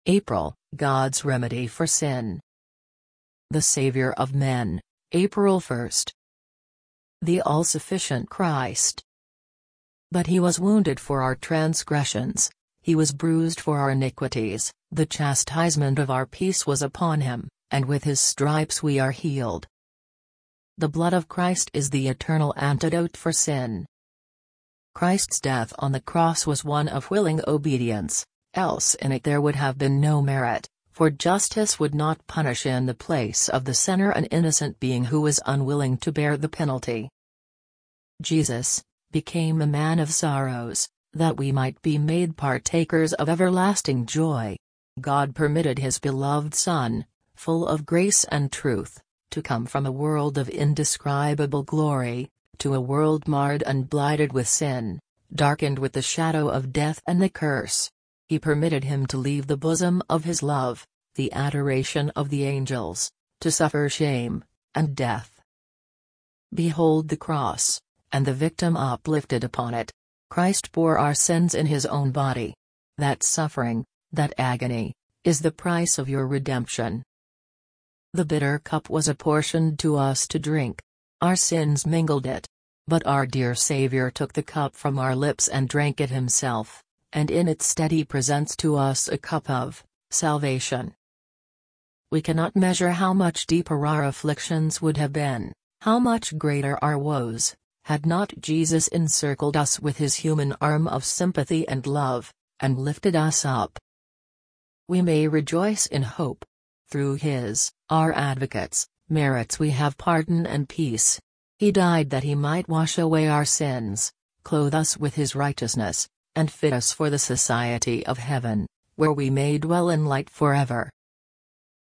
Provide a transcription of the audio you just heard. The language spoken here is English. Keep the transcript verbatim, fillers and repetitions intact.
April, God's remedy for sin. The Savior of men, April first. The all-sufficient Christ. But he was wounded for our transgressions, he was bruised for our iniquities, the chastisement of our peace was upon him, and with his stripes we are healed. The blood of Christ is the eternal antidote for sin. Christ's death on the cross was one of willing obedience, else in it there would have been no merit, for justice would not punish in the place of the sinner an innocent being who was unwilling to bear the penalty. Jesus became a man of sorrows, that we might be made partakers of everlasting joy. God permitted his beloved Son, full of grace and truth, to come from a world of indescribable glory, to a world marred and blighted with sin, darkened with the shadow of death and the curse. He permitted him to leave the bosom of his love, the adoration of the angels, to suffer shame, and death. Behold the cross, and the victim uplifted upon it. Christ bore our sins in his own body. That suffering, that agony, is the price of your redemption. The bitter cup was apportioned to us to drink. Our sins mingled it. But our dear Savior took the cup from our lips and drank it himself, and in its stead he presents to us a cup of salvation. We cannot measure how much deeper our afflictions would have been, how much greater our woes, had not Jesus encircled us with his human arm of sympathy and love, and lifted us up. We may rejoice in hope. Through his, our advocate's, merits we have pardon and peace. He died that he might wash away our sins, clothe us with his righteousness, and fit us for the society of heaven, where we may dwell in light forever.